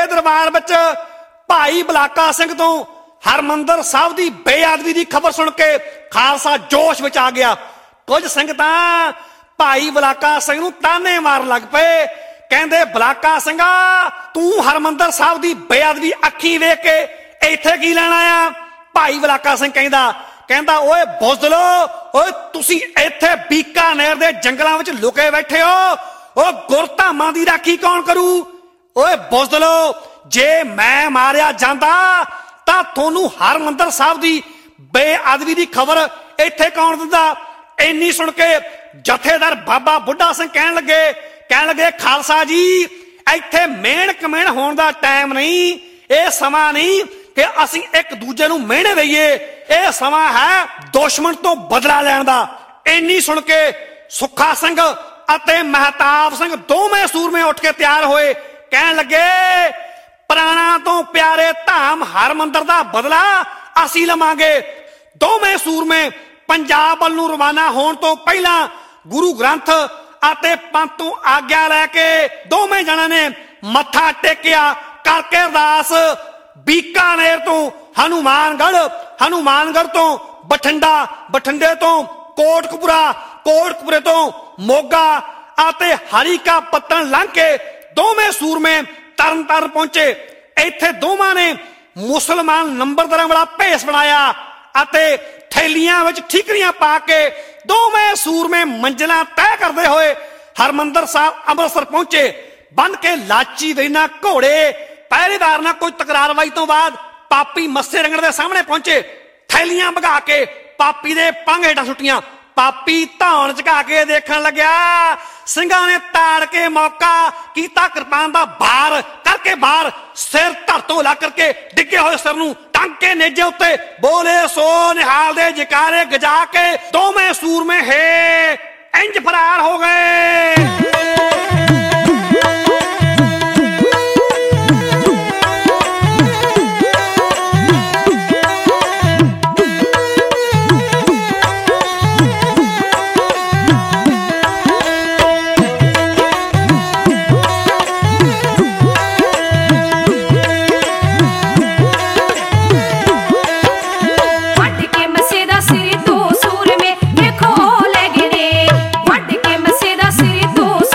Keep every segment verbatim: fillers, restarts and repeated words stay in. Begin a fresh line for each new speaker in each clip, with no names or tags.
दरबार विच भाई बलाका सिंह तो हरमंदर साहब की बेअदबी की खबर सुन के खालसा जोश विच आ गया। कुछ सिंह तां भाई बलाका सिंह नूं ताने मारन लग पे, कहंदे बलाका सिंघा तू हरमंदर साहब की बेअदबी अखी वेख के इत्थे की लैण आया? भाई बलाका सिंह कहंदा कहंदा ओए बुज़लो, ओए तुसी इत्थे बीकानेर दे जंगलां विच लुके बैठे हो, ओ गुरधामां दी राखी कौन करू? ओए बुज़लो, जे मैं मारिया जांदा तां थोनू हरमंदर साहब की बेअदबी की खबर इत्थे कौन दिंदा? इन्नी सुन के जथेदार बाबा बुढ़ा सिंह कहन लगे कहन लगे खालसा जी इत्थे मेहण कमेहण होण दा टाइम नहीं, ये समा नहीं कि असीं एक दूजे नूं मेहणे दईए, ये समा है दुश्मन तो बदला लैण दा। इन्नी सुन के सुखा सिंह अते महताब सिंह दोवें सूरमे उठ के तैयार होए, कहन लगे प्राणा तो प्यारे धाम हरमंदर दा बदला असीं लवांगे। दोवें सूरमे पंजाब वल नूं रवाना होण तो पहला गुरु ग्रंथ आते पंतों आग्या लैके दोवें जणिਆਂ ने मत्था टेकिया करके अरदास। बीकानेर तो हनुमानगढ़, हनुमानगढ़ तो बठिंडा, बठिंडे तो कोटकपुरा, कोटकपुरे तो मोगा आते हरी का पत्तन लंघ के दोवें सूरमे तरन तारण पहुंचे। इत्थे दोवां ने मुसलमान नंबरदारां वाला भेस बनाया आते थैलियां विच ठीकरियां पा के दोवें सूरमे मंजिलां तय करते हुए हरमंदर साहब अमृतसर पहुंचे। बन के लाची वेना घोड़े पहरेदार नाल कोई तकरारबाजी तो बाद पापी मस्से रंगड़ दे सामने पहुंचे। थैलियां भगा के पापी दे पंग हेठां सुट्टियां। पापी धौन झका के देखण लग्या, ਸਿੰਘਾਂ ने ताड़ के मौका कीता कृपान दा बार करके बार सिर धर तो ला करके डिगे होए सिर नूं टंग के नेजे उत्ते बोले सो निहाल दे जकारे गजा के दोवें सूरमे हे इंज फरार हो गए।
सिर दो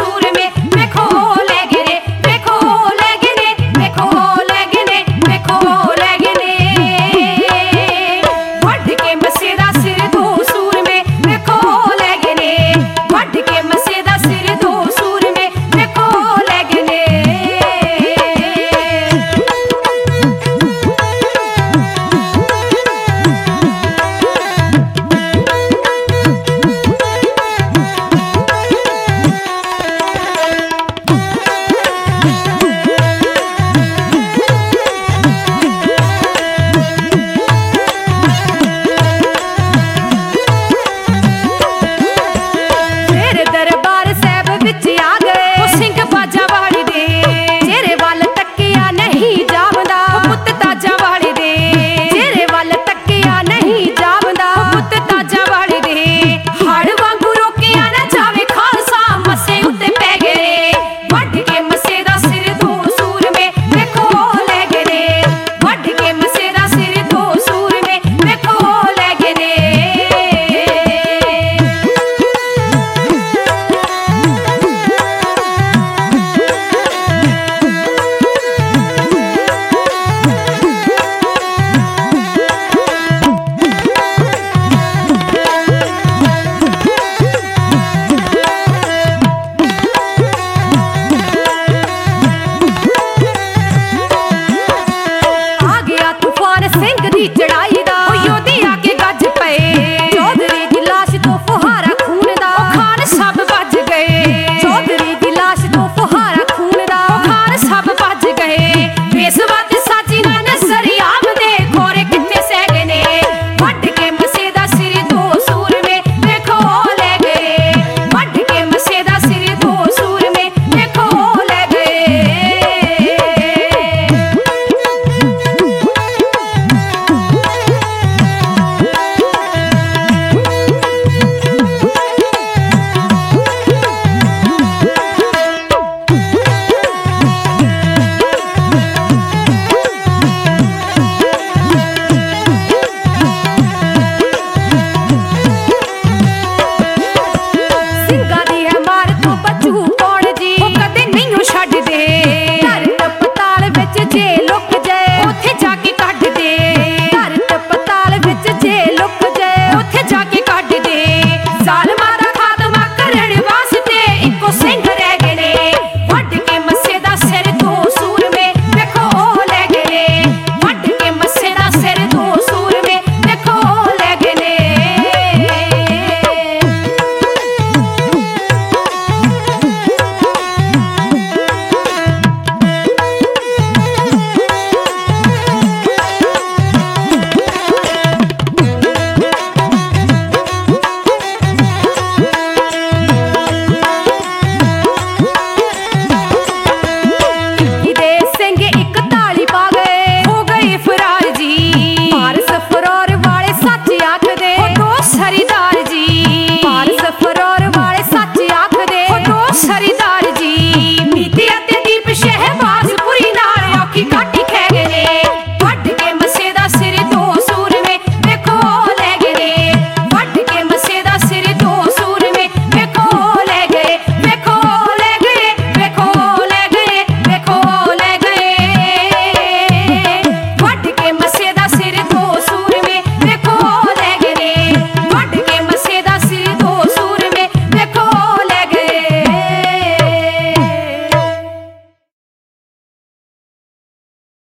ਸਰੀਦਾ